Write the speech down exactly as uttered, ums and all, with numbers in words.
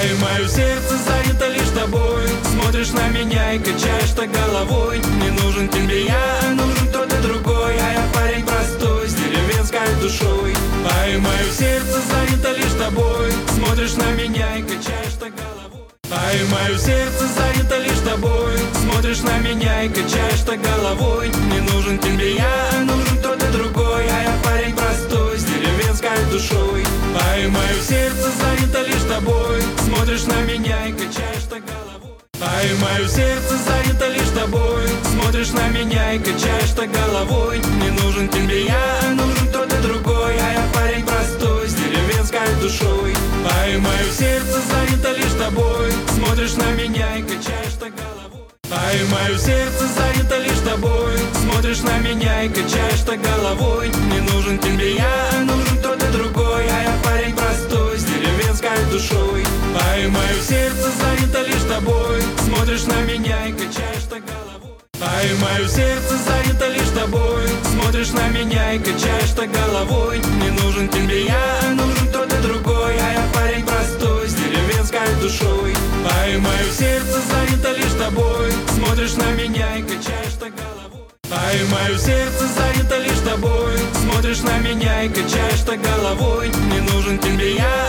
и мое сердце занято лишь тобой. Смотришь на меня и качаешь так головой. Не нужен тебе я, а нужен кто-то другой. А я парень простой, с деревенской душой. А и мое сердце занято лишь тобой. Смотришь на меня и качаешь так головой. А и мое сердце занято лишь тобой. Смотришь на меня и качаешь так головой. Не нужен тебе я, а нужен кто-то другой. А я парень простой, с деревенской душой. А и мое сердце занято лишь тобой. Смотришь на меня и качаешь так головой. А и мое сердце занято лишь тобой. Смотришь на меня и качаешь так головой. Не нужен тебе я, а нужен кто-то другой. А я парень простой, с деревенской душой. А и мое сердце занято лишь тобой. Смотришь на меня и качаешь так головой. А и мое сердце занято лишь тобой. Смотришь на меня и качаешь так головой. Не нужен тебе я, а нужен кто-то другой. А я парень простой, с деревенской душой. А и мое сердце занято лишь тобой. Смотришь на меня и качаешь так головой. А и мое сердце занято лишь тобой. Смотришь на меня и качаешь так головой. Не нужен тебе я, а нужен кто-то другой. А я парень простой, с деревенской душой. А и мое сердце занято лишь тобой. Смотришь на меня и качаешь так головой. А и мое сердце занято лишь тобой. Смотришь на меня и качаешь так головой. Не нужен тебе я,